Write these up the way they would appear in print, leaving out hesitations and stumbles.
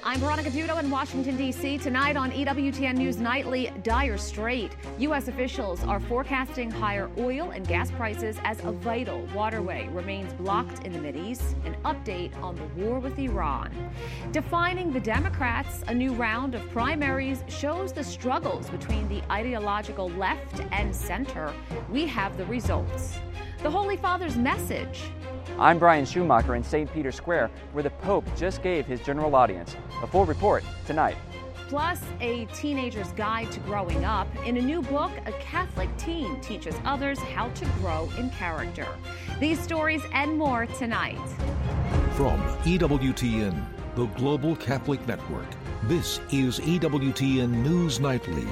I'm Veronica Dudo in Washington, D.C. Tonight on EWTN News Nightly, dire strait. U.S. officials are forecasting higher oil and gas prices as a vital waterway remains blocked in the Mideast. An update on the war with Iran. Defining the Democrats, a new round of primaries shows the struggles between the ideological left and center. We have the results. The Holy Father's message. I'm Brian Schumacher in St. Peter's Square, where the Pope just gave his general audience. A full report tonight. Plus, a teenager's guide to growing up. In a new book, a Catholic teen teaches others how to grow in character. These stories and more tonight. From EWTN, the Global Catholic Network, this is EWTN News Nightly.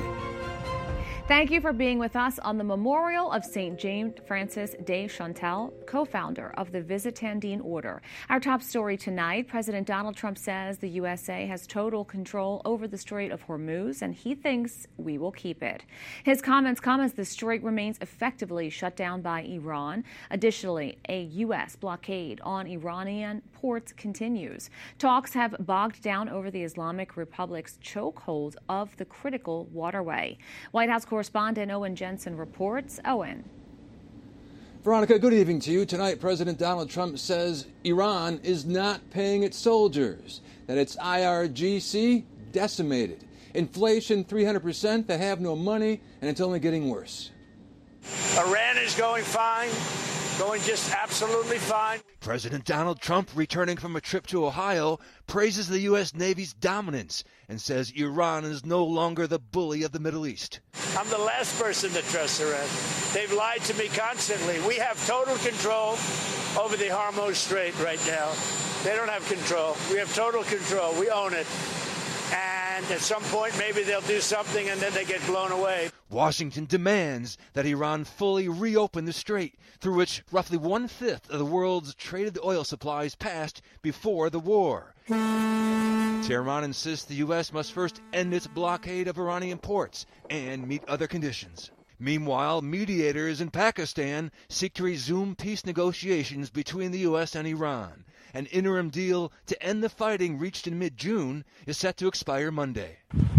Thank you for being with us on the memorial of St. James Francis de Chantal, co-founder of the Visitandine Order. Our top story tonight, President Donald Trump says the USA has total control over the Strait of Hormuz, and he thinks we will keep it. His comments come as the strait remains effectively shut down by Iran. Additionally, a U.S. blockade on Iranian ports continues. Talks have bogged down over the Islamic Republic's chokehold of the critical waterway. White House correspondent Owen Jensen reports. Owen. Veronica, good evening to you. Tonight, President Donald Trump says Iran is not paying its soldiers, that its IRGC decimated. Inflation 300%, they have no money, and it's only getting worse. Iran is going fine, going just absolutely fine. President Donald Trump, returning from a trip to Ohio, praises the U.S. Navy's dominance and says Iran is no longer the bully of the Middle East. I'm the last person to trust Iran. They've lied to me constantly. We have total control over the Hormuz Strait right now. They don't have control. We have total control. We own it. And at some point, maybe they'll do something and then they get blown away. Washington demands that Iran fully reopen the strait, through which roughly 1/5 of the world's traded oil supplies passed before the war. Tehran insists the U.S. must first end its blockade of Iranian ports and meet other conditions. Meanwhile, mediators in Pakistan seek to resume peace negotiations between the U.S. and Iran. An interim deal to end the fighting reached in mid-June is set to expire Monday.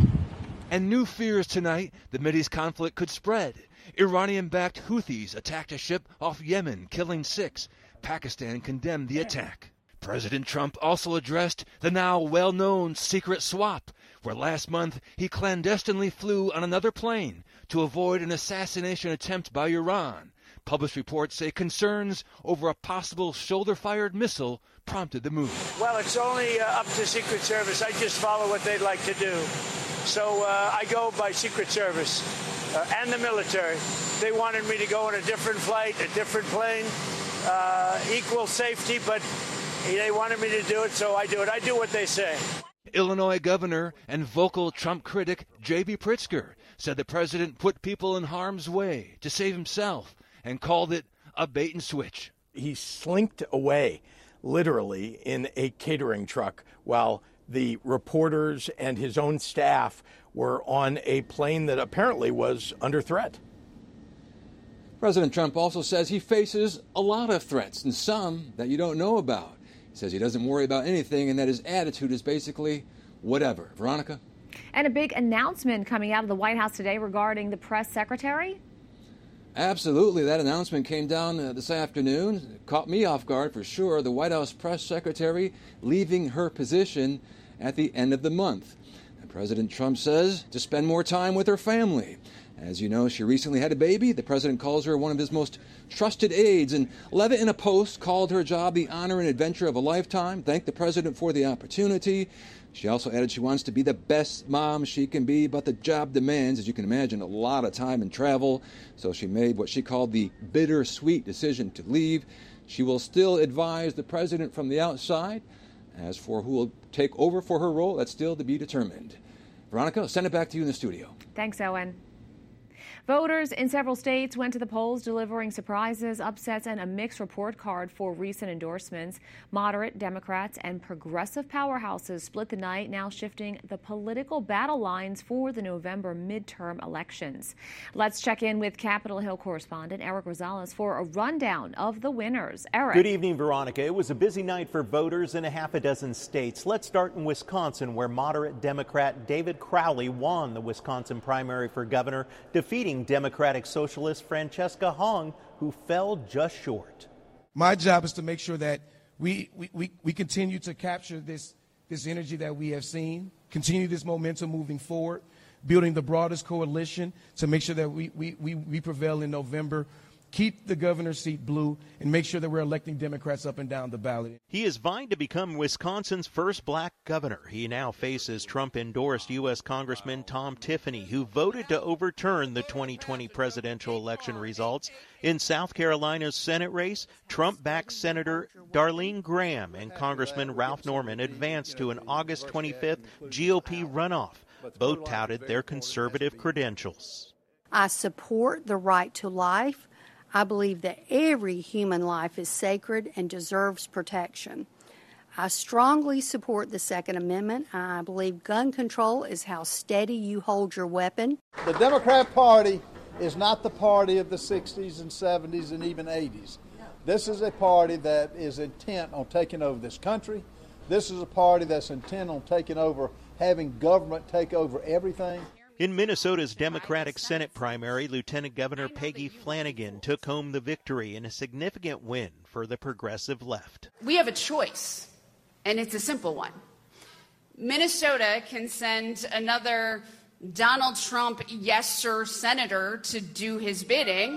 And new fears tonight, the Mideast conflict could spread. Iranian-backed Houthis attacked a ship off Yemen, killing 6. Pakistan condemned the attack. President Trump also addressed the now well-known secret swap, where last month he clandestinely flew on another plane to avoid an assassination attempt by Iran. Published reports say concerns over a possible shoulder-fired missile prompted the move. Well, it's only up to Secret Service. I just follow what they'd like to do. So I go by Secret Service and the military. They wanted me to go on a different flight, a different plane, equal safety, but they wanted me to do it, so I do it. I do what they say. Illinois governor and vocal Trump critic J.B. Pritzker said the president put people in harm's way to save himself and called it a bait and switch. He slinked away, literally, in a catering truck while the reporters and his own staff were on a plane that apparently was under threat. President Trump also says he faces a lot of threats, and some that you don't know about. He says he doesn't worry about anything and that his attitude is basically whatever. Veronica? And a big announcement coming out of the White House today regarding the press secretary. Absolutely. That announcement came down this afternoon. It caught me off guard for sure. The White House press secretary leaving her position at the end of the month. And President Trump says to spend more time with her family. As you know, she recently had a baby. The president calls her one of his most trusted aides. And Levitt, in a post, called her job the honor and adventure of a lifetime, thanked the president for the opportunity. She also added she wants to be the best mom she can be, but the job demands, as you can imagine, a lot of time and travel. So she made what she called the bittersweet decision to leave. She will still advise the president from the outside. As for who will take over for her role, that's still to be determined. Veronica, I'll send it back to you in the studio. Thanks, Owen. Voters in several states went to the polls, delivering surprises, upsets, and a mixed report card for recent endorsements. Moderate Democrats and progressive powerhouses split the night, now shifting the political battle lines for the November midterm elections. Let's check in with Capitol Hill correspondent Eric Rosales for a rundown of the winners. Eric. Good evening, Veronica. It was a busy night for voters in a half a dozen states. Let's start in Wisconsin, where moderate Democrat David Crowley won the Wisconsin primary for governor, defeating Democratic Socialist Francesca Hong, who fell just short. My job is to make sure that we continue to capture this energy that we have seen, continue this momentum moving forward, building the broadest coalition to make sure that we prevail in November, keep the governor's seat blue, and make sure that we're electing Democrats up and down the ballot. He is vying to become Wisconsin's first black governor. He now faces Trump-endorsed U.S. Congressman Tom Tiffany, who voted to overturn the 2020 presidential election results. In South Carolina's Senate race, Trump-backed Senator Darlene Graham and Congressman Ralph Norman advanced to an August 25th GOP runoff. Both touted their conservative credentials. I support the right to life. I believe that every human life is sacred and deserves protection. I strongly support the Second Amendment. I believe gun control is how steady you hold your weapon. The Democrat Party is not the party of the 60s and 70s and even 80s. This is a party that is intent on taking over this country. This is a party that's intent on taking over, having government take over everything. In Minnesota's Democratic Senate primary, Lieutenant Governor Peggy Flanagan took home the victory in a significant win for the progressive left. We have a choice, and it's a simple one. Minnesota can send another Donald Trump yes sir senator to do his bidding,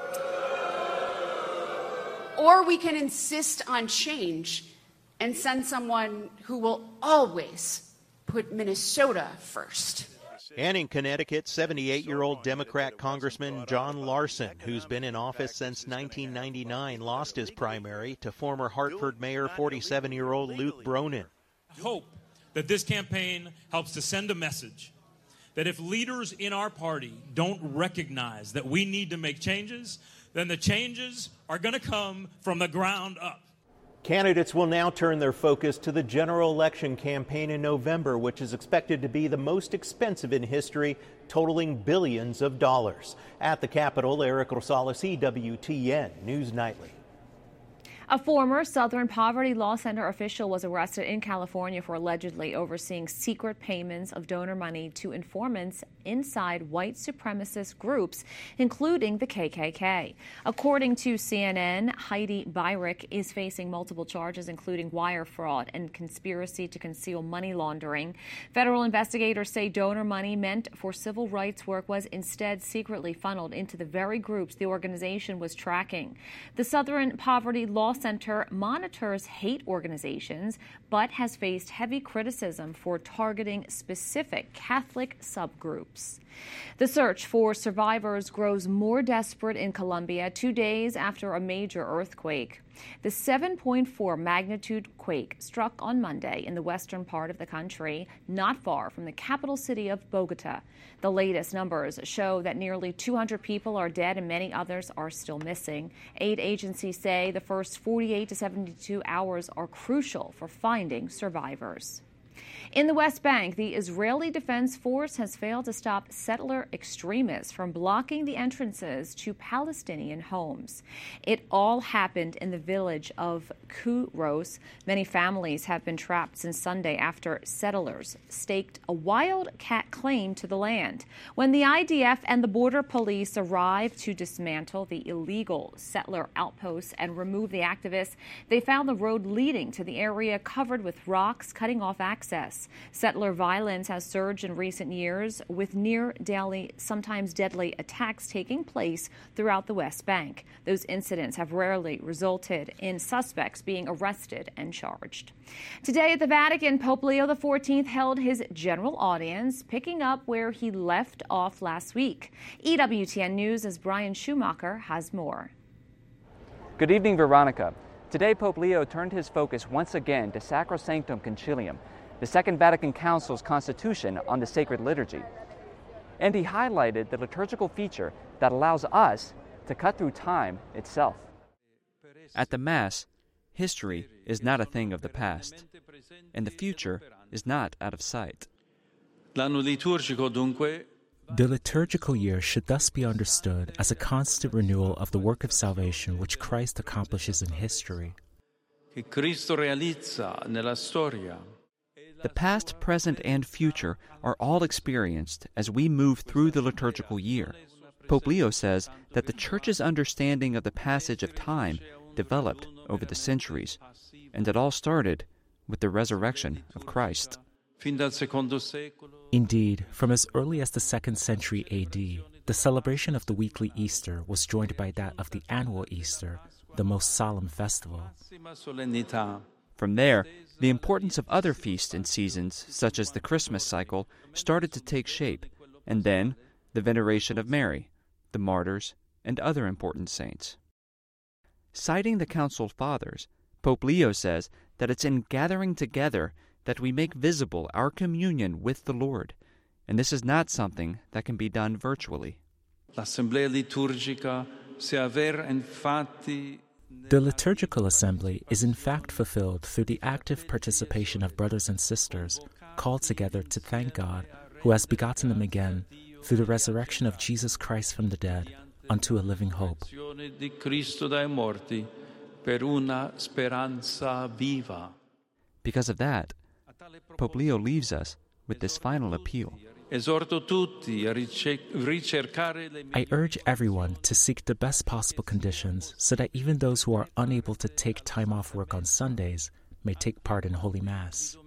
or we can insist on change and send someone who will always put Minnesota first. And in Connecticut, 78-year-old Democrat Congressman John Larson, who's been in office since 1999, lost his primary to former Hartford Mayor 47-year-old Luke Bronin. I hope that this campaign helps to send a message that if leaders in our party don't recognize that we need to make changes, then the changes are going to come from the ground up. Candidates will now turn their focus to the general election campaign in November, which is expected to be the most expensive in history, totaling billions of dollars. At the Capitol, Eric Rosales, EWTN News Nightly. A former Southern Poverty Law Center official was arrested in California for allegedly overseeing secret payments of donor money to informants inside white supremacist groups, including the KKK. According to CNN, Heidi Beirich is facing multiple charges, including wire fraud and conspiracy to conceal money laundering. Federal investigators say donor money meant for civil rights work was instead secretly funneled into the very groups the organization was tracking. The Southern Poverty Law Center monitors hate organizations, but has faced heavy criticism for targeting specific Catholic subgroups. The search for survivors grows more desperate in Colombia 2 days after a major earthquake. The 7.4 magnitude quake struck on Monday in the western part of the country, not far from the capital city of Bogota. The latest numbers show that nearly 200 people are dead and many others are still missing. Aid agencies say the first 48 to 72 hours are crucial for finding survivors. In the West Bank, the Israeli Defense Force has failed to stop settler extremists from blocking the entrances to Palestinian homes. It all happened in the village of Kuros. Many families have been trapped since Sunday after settlers staked a wildcat claim to the land. When the IDF and the border police arrived to dismantle the illegal settler outposts and remove the activists, they found the road leading to the area covered with rocks, cutting off access. Settler violence has surged in recent years, with near-daily, sometimes deadly attacks taking place throughout the West Bank. Those incidents have rarely resulted in suspects being arrested and charged. Today at the Vatican, Pope Leo XIV held his general audience, picking up where he left off last week. EWTN News' Brian Schumacher has more. Good evening, Veronica. Today, Pope Leo turned his focus once again to Sacrosanctum Concilium, the Second Vatican Council's constitution on the sacred liturgy. And he highlighted the liturgical feature that allows us to cut through time itself. At the Mass, history is not a thing of the past, and the future is not out of sight. The liturgical year should thus be understood as a constant renewal of the work of salvation which Christ accomplishes in history. The past, present, and future are all experienced as we move through the liturgical year. Pope Leo says that the Church's understanding of the passage of time developed over the centuries, and it all started with the resurrection of Christ. Indeed, from as early as the 2nd century A.D., the celebration of the weekly Easter was joined by that of the annual Easter, the most solemn festival. From there, the importance of other feasts and seasons, such as the Christmas cycle, started to take shape, and then the veneration of Mary, the martyrs, and other important saints. Citing the Council Fathers, Pope Leo says that it's in gathering together that we make visible our communion with the Lord, and this is not something that can be done virtually. The liturgical assembly is in fact fulfilled through the active participation of brothers and sisters called together to thank God, who has begotten them again through the resurrection of Jesus Christ from the dead unto a living hope. Because of that, Pope Leo leaves us with this final appeal. I urge everyone to seek the best possible conditions so that even those who are unable to take time off work on Sundays may take part in Holy Mass.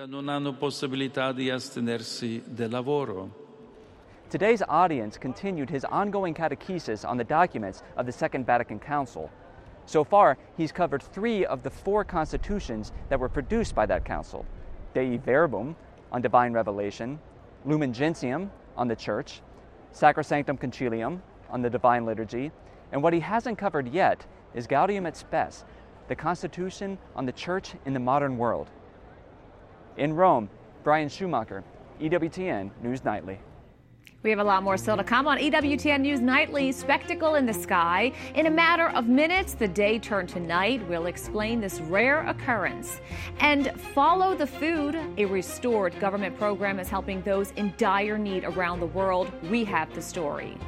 Today's audience continued his ongoing catechesis on the documents of the Second Vatican Council. So far, he's covered 3 of the 4 constitutions that were produced by that council: Dei Verbum, on divine revelation; Lumen Gentium, on the Church; Sacrosanctum Concilium, on the Divine Liturgy; and what he hasn't covered yet is Gaudium et Spes, the Constitution on the Church in the modern world. In Rome, Brian Schumacher, EWTN News Nightly. We have a lot more still to come on EWTN News Nightly. Spectacle in the sky. In a matter of minutes, the day turned to night. We'll explain this rare occurrence. And Follow the Food, a restored government program, is helping those in dire need around the world. We have the story.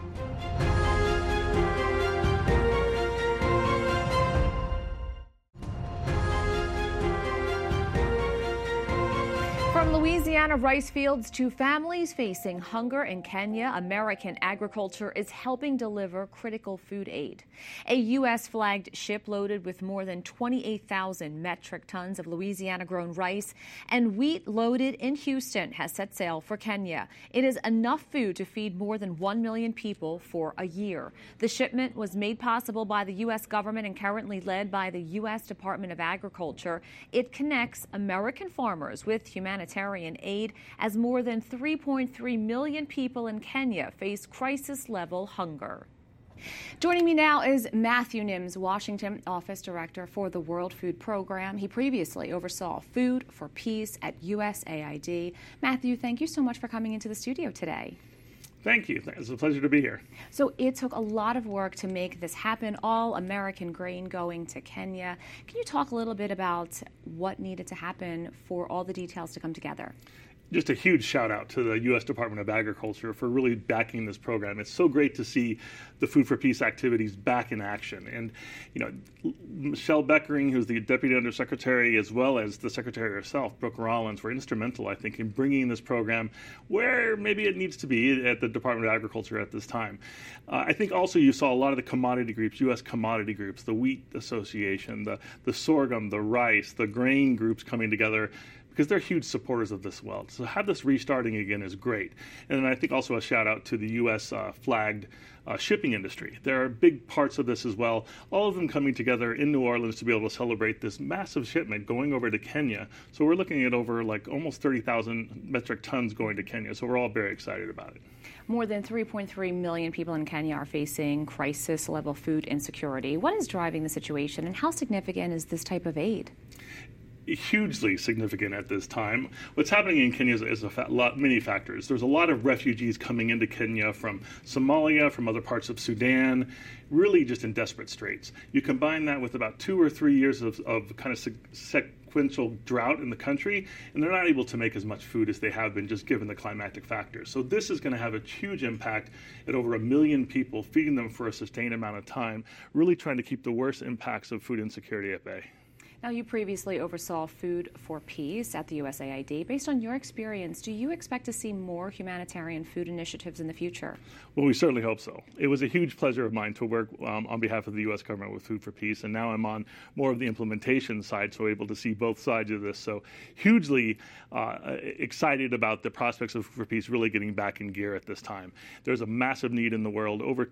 From Louisiana rice fields to families facing hunger in Kenya, American agriculture is helping deliver critical food aid. A U.S.-flagged ship loaded with more than 28,000 metric tons of Louisiana-grown rice and wheat loaded in Houston has set sail for Kenya. It is enough food to feed more than 1 million people for a year. The shipment was made possible by the U.S. government and currently led by the U.S. Department of Agriculture. It connects American farmers with humanitarian aid as more than 3.3 million people in Kenya face crisis-level hunger. Joining me now is Matthew Nims, Washington Office Director for the World Food Program. He previously oversaw Food for Peace at USAID. Matthew, thank you so much for coming into the studio today. Thank you. It's a pleasure to be here. So it took a lot of work to make this happen, all American grain going to Kenya. Can you talk a little bit about what needed to happen for all the details to come together? Just a huge shout out to the U.S. Department of Agriculture for really backing this program. It's so great to see the Food for Peace activities back in action. And, you know, Michelle Beckering, who's the Deputy Undersecretary, as well as the Secretary herself, Brooke Rollins, were instrumental, I think, in bringing this program where maybe it needs to be at the Department of Agriculture at this time. I think also you saw a lot of the commodity groups, U.S. commodity groups, the Wheat Association, the sorghum, the rice, the grain groups coming together, because they're huge supporters of this well. So have this restarting again is great. And then I think also a shout out to the U.S. Flagged shipping industry. There are big parts of this as well, all of them coming together in New Orleans to be able to celebrate this massive shipment going over to Kenya. So we're looking at over like almost 30,000 metric tons going to Kenya. So we're all very excited about it. More than 3.3 million people in Kenya are facing crisis-level food insecurity. What is driving the situation, and how significant is this type of aid? hugely significant at this time. What's happening in Kenya is many factors. There's a lot of refugees coming into Kenya from Somalia, from other parts of Sudan, really just in desperate straits. You combine that with about 2 or 3 years of kind of sequential drought in the country, and they're not able to make as much food as they have been just given the climatic factors. So this is going to have a huge impact at over 1 million people, feeding them for a sustained amount of time, really trying to keep the worst impacts of food insecurity at bay. Now, you previously oversaw Food for Peace at the USAID. Based on your experience, do you expect to see more humanitarian food initiatives in the future? Well, we certainly hope so. It was a huge pleasure of mine to work on behalf of the U.S. government with Food for Peace, and now I'm on more of the implementation side, so able to see both sides of this. So hugely excited about the prospects of Food for Peace really getting back in gear at this time. There's a massive need in the world, over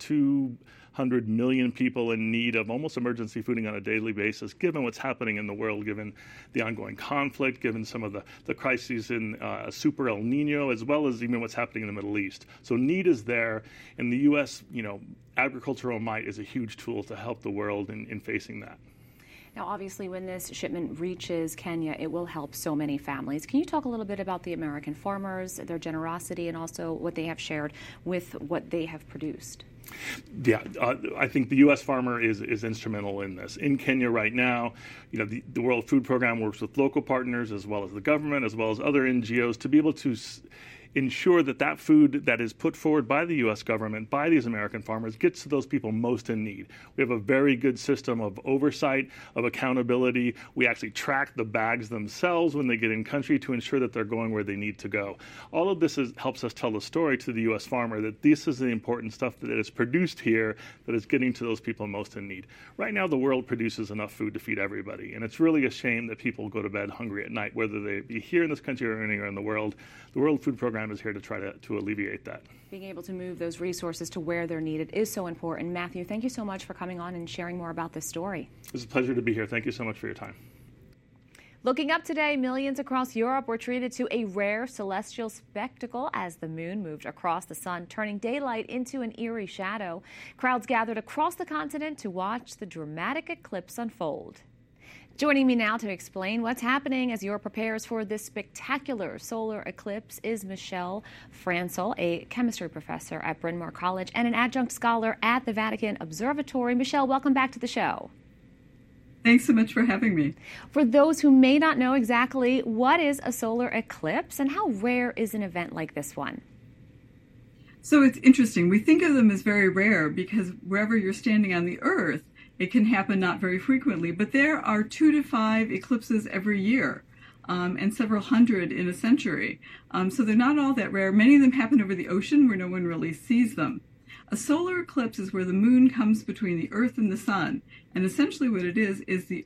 200 million people in need of almost emergency fooding on a daily basis, given what's happening in the world, given the ongoing conflict, given some of the crises in Super El Nino, as well as even what's happening in the Middle East. So need is there, and the U.S., agricultural might is a huge tool to help the world in facing that. Now, obviously, when this shipment reaches Kenya, it will help so many families. Can you talk a little bit about the American farmers, their generosity, and also what they have shared with what they have produced? Yeah, I think the U.S. farmer is instrumental in this. In Kenya right now, the World Food Program works with local partners as well as the government, as well as other NGOs to be able to ensure that food that is put forward by the U.S. government, by these American farmers, gets to those people most in need. We have a very good system of oversight, of accountability. We actually track the bags themselves when they get in country to ensure that they're going where they need to go. All of this helps us tell the story to the U.S. farmer that this is the important stuff that is produced here that is getting to those people most in need. Right now, the world produces enough food to feed everybody, and it's really a shame that people go to bed hungry at night, whether they be here in this country or anywhere in the world. The World Food Program is here to try to alleviate that. Being able to move those resources to where they're needed is so important. Matthew, thank you so much for coming on and sharing more about this story. It's a pleasure to be here. Thank you so much for your time. Looking up today, millions across Europe were treated to a rare celestial spectacle as the moon moved across the sun, turning daylight into an eerie shadow. Crowds gathered across the continent to watch the dramatic eclipse unfold. Joining me now to explain what's happening as Europe prepares for this spectacular solar eclipse is Michelle Francel, a chemistry professor at Bryn Mawr College and an adjunct scholar at the Vatican Observatory. Michelle, welcome back to the show. Thanks so much for having me. For those who may not know exactly, what is a solar eclipse and how rare is an event like this one? So it's interesting. We think of them as very rare because wherever you're standing on the Earth, it can happen not very frequently, but there are 2 to 5 eclipses every year, and several hundred in a century. So they're not all that rare. Many of them happen over the ocean where no one really sees them. A solar eclipse is where the moon comes between the Earth and the sun, and essentially what it is the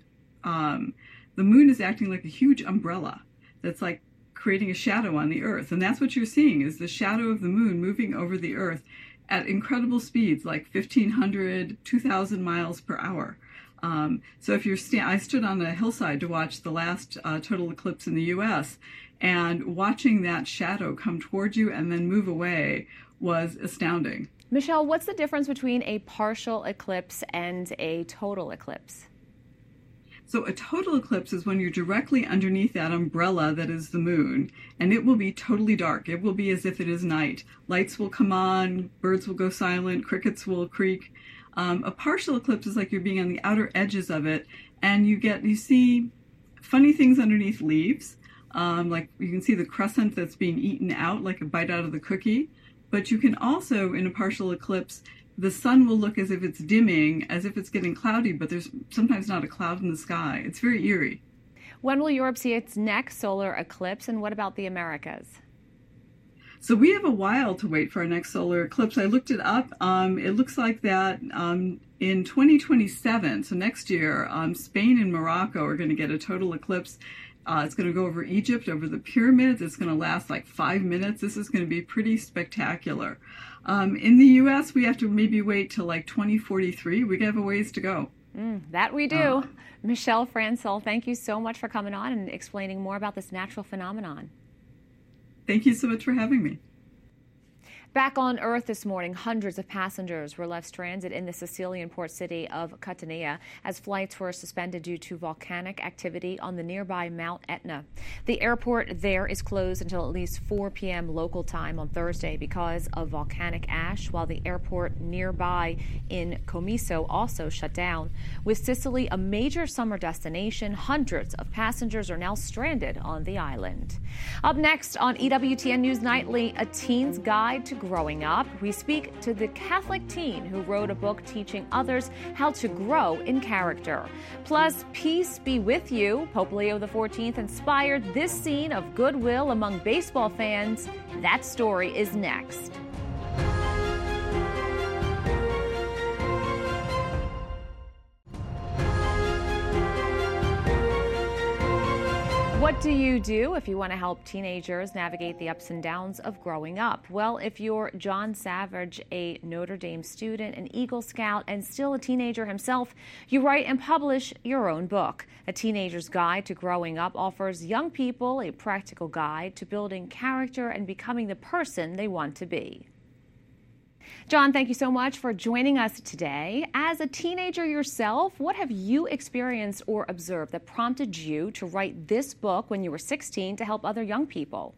moon is acting like a huge umbrella that's like creating a shadow on the Earth, and that's what you're seeing is the shadow of the moon moving over the Earth at incredible speeds, like 1,500, 2,000 miles per hour. So if I stood on a hillside to watch the last total eclipse in the U.S., and watching that shadow come toward you and then move away was astounding. Michelle, what's the difference between a partial eclipse and a total eclipse? So a total eclipse is when you're directly underneath that umbrella that is the moon, and it will be totally dark. It will be as if it is night. Lights will come on, birds will go silent, crickets will creak. A partial eclipse is like you're being on the outer edges of it, and you see funny things underneath leaves. Like you can see the crescent that's being eaten out, like a bite out of the cookie. But you can also, in a partial eclipse, the sun will look as if it's dimming, as if it's getting cloudy, but there's sometimes not a cloud in the sky. It's very eerie. When will Europe see its next solar eclipse, and what about the Americas? So we have a while to wait for our next solar eclipse. I looked it up. It looks like that in 2027, so next year, Spain and Morocco are going to get a total eclipse. It's going to go over Egypt, over the pyramids. It's going to last like 5 minutes. This is going to be pretty spectacular. In the U.S., we have to maybe wait till like 2043. We have a ways to go. That we do. Michelle Francel, thank you so much for coming on and explaining more about this natural phenomenon. Thank you so much for having me. Back on Earth this morning, hundreds of passengers were left stranded in the Sicilian port city of Catania as flights were suspended due to volcanic activity on the nearby Mount Etna. The airport there is closed until at least 4 p.m. local time on Thursday because of volcanic ash, while the airport nearby in Comiso also shut down. With Sicily a major summer destination, hundreds of passengers are now stranded on the island. Up next on EWTN News Nightly, a teen's guide to growing up. We speak to the Catholic teen who wrote a book teaching others how to grow in character. Plus, peace be with you. Pope Leo XIV inspired this scene of goodwill among baseball fans. That story is next. What do you do if you want to help teenagers navigate the ups and downs of growing up? Well, if you're John Savage, a Notre Dame student, an Eagle Scout, and still a teenager himself, you write and publish your own book. A Teenager's Guide to Growing Up offers young people a practical guide to building character and becoming the person they want to be. John, thank you so much for joining us today. As a teenager yourself, what have you experienced or observed that prompted you to write this book when you were 16 to help other young people?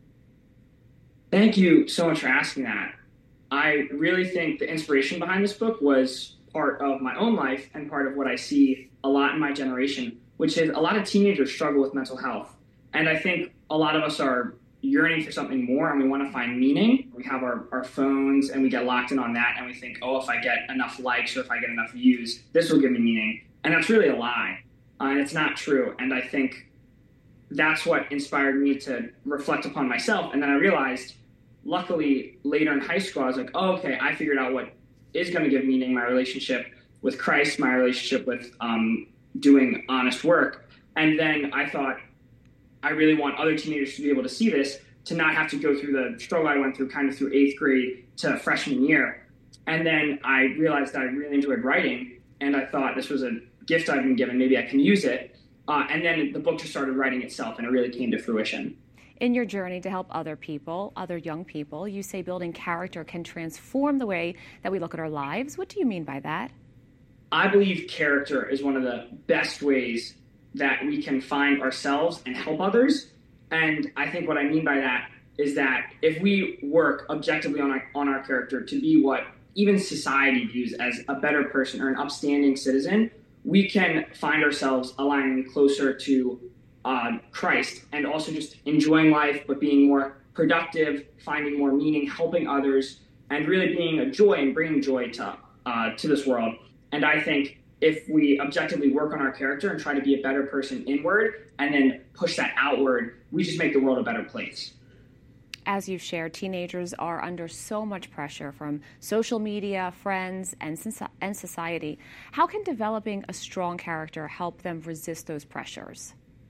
Thank you so much for asking that. I really think the inspiration behind this book was part of my own life and part of what I see a lot in my generation, which is a lot of teenagers struggle with mental health. And I think a lot of us are yearning for something more and we want to find meaning. We have our phones and we get locked in on that and we think, oh, if I get enough likes or if I get enough views, this will give me meaning. And that's really a lie. And it's not true. And I think that's what inspired me to reflect upon myself. And then I realized, luckily, later in high school, I was like, oh, okay, I figured out what is going to give meaning, my relationship with Christ, my relationship with doing honest work. And then I thought, I really want other teenagers to be able to see this, to not have to go through the struggle I went through kind of through 8th grade to freshman year. And then I realized that I really enjoyed writing, and I thought this was a gift I've been given, maybe I can use it. And then the book just started writing itself, and it really came to fruition. In your journey to help other people, other young people, you say building character can transform the way that we look at our lives. What do you mean by that? I believe character is one of the best ways that we can find ourselves and help others. And I think what I mean by that is that if we work objectively on our character to be what even society views as a better person or an upstanding citizen, we can find ourselves aligning closer to Christ and also just enjoying life, but being more productive, finding more meaning, helping others, and really being a joy and bringing joy to this world. And I think if we objectively work on our character and try to be a better person inward and then push that outward, we just make the world a better place. As you've shared, teenagers are under so much pressure from social media, friends, and society. How can developing a strong character help them resist those pressures?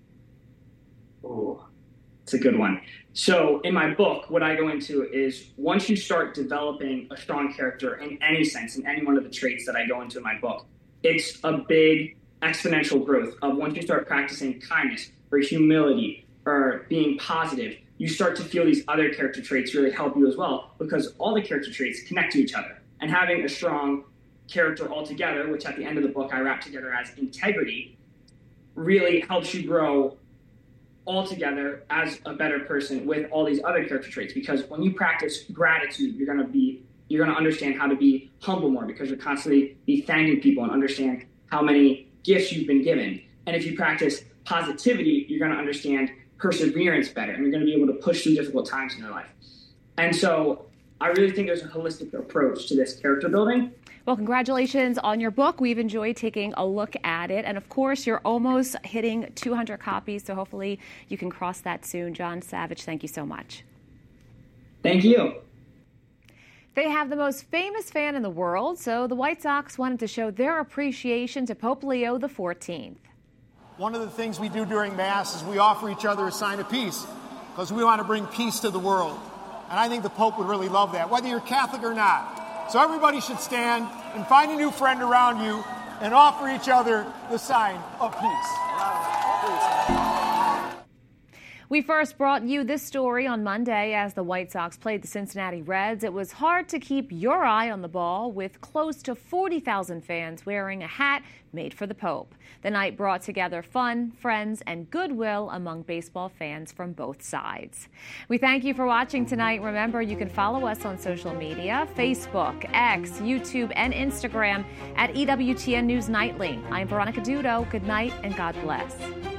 Oh, it's a good one. So in my book, what I go into is once you start developing a strong character in any sense, in any one of the traits that I go into in my book, it's a big exponential growth of once you start practicing kindness or humility or being positive, you start to feel these other character traits really help you as well, because all the character traits connect to each other. And having a strong character altogether, which at the end of the book I wrap together as integrity, really helps you grow altogether as a better person with all these other character traits. Because when you practice gratitude, you're going to understand how to be humble more, because you're constantly be thanking people and understand how many gifts you've been given. And if you practice positivity, you're going to understand perseverance better, and you're going to be able to push through difficult times in your life. And so I really think there's a holistic approach to this character building. Well, congratulations on your book. We've enjoyed taking a look at it. And of course, you're almost hitting 200 copies, so hopefully you can cross that soon. John Savage, thank you so much. Thank you. They have the most famous fan in the world, so the White Sox wanted to show their appreciation to Pope Leo XIV. One of the things we do during Mass is we offer each other a sign of peace, because we want to bring peace to the world. And I think the Pope would really love that, whether you're Catholic or not. So everybody should stand and find a new friend around you and offer each other the sign of peace. We first brought you this story on Monday as the White Sox played the Cincinnati Reds. It was hard to keep your eye on the ball with close to 40,000 fans wearing a hat made for the Pope. The night brought together fun, friends, and goodwill among baseball fans from both sides. We thank you for watching tonight. Remember, you can follow us on social media, Facebook, X, YouTube, and Instagram at EWTN News Nightly. I'm Veronica Dudo. Good night and God bless.